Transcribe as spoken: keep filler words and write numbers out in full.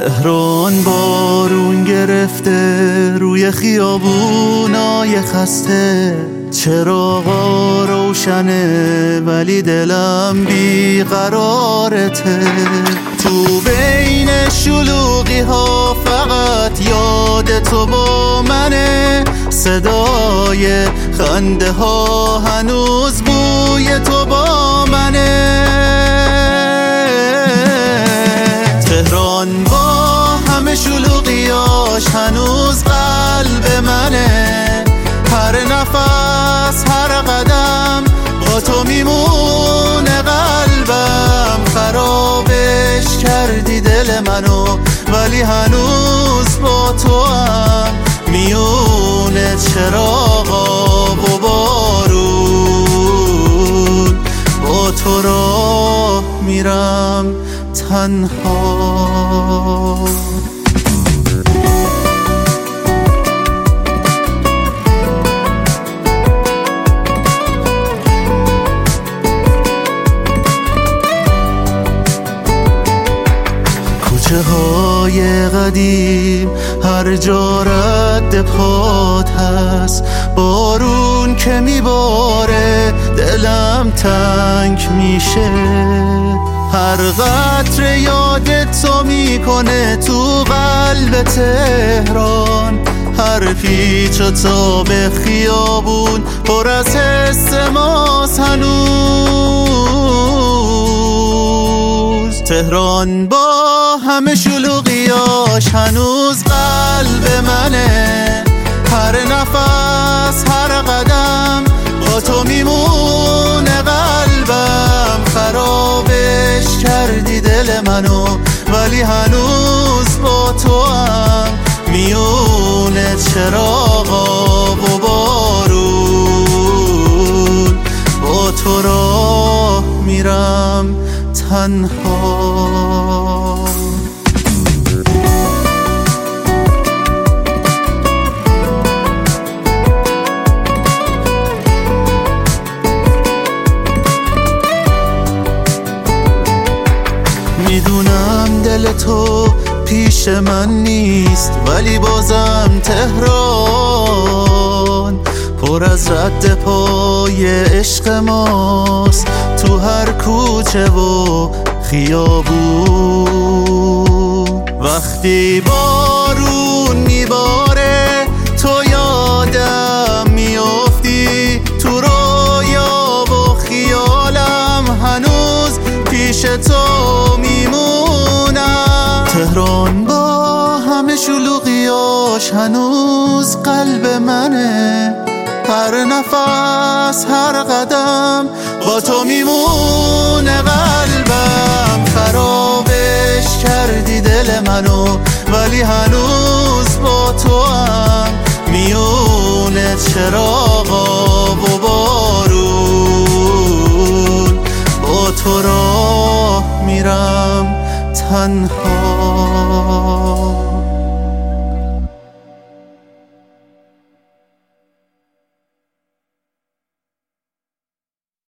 تهران بارون گرفته روی خیابونای خسته، چراغا روشنه ولی دلم بیقرارته. تو بین شلوغی ها فقط یاد تو با منه، صدای خنده ها هنوز بوی تو با منه. تهران با همه شلوغیاش هنوز قلب منه، هر نفس هر قدم با تو میمونه قلبم. خرابش کردی دل منو ولی هنوز با تو هم میونه چراغا و بارون. با تو راه میرم تنها. کوچه های قدیم هر جا رد پات هست، بارون که میباره دلم تنگ میشه. هر قطره یادت تو میکنه تو قلب تهران، هر پیچ و تاب خیابون پر از حس ماست هنوز. تهران با همه شلوغیاش هنوز قلب منه، هر نفس هر قدم با تو میمونه قلبم. خرابش کردی دل منو ولی هنوز با تو هم میونه چراغا و بارون. با تو راه میرم تنها. میدونم دل تو پیش من نیست ولی بازم تهران پر از رد پای عشق ماست تو هر کوچه و خیابون. وقتی بارون میباره تو یادم میافتی، تو رویا و خیالم هنوز پیش تو میمونم. تهران با همه شلوغیاش هنوز قلب منه، هر نفس هر قدم با تو میمونه قلبم. خرابش کردی دل منو ولی هنوز با تو هم میونه چراغا و بارون. با تو راه میرم تنها.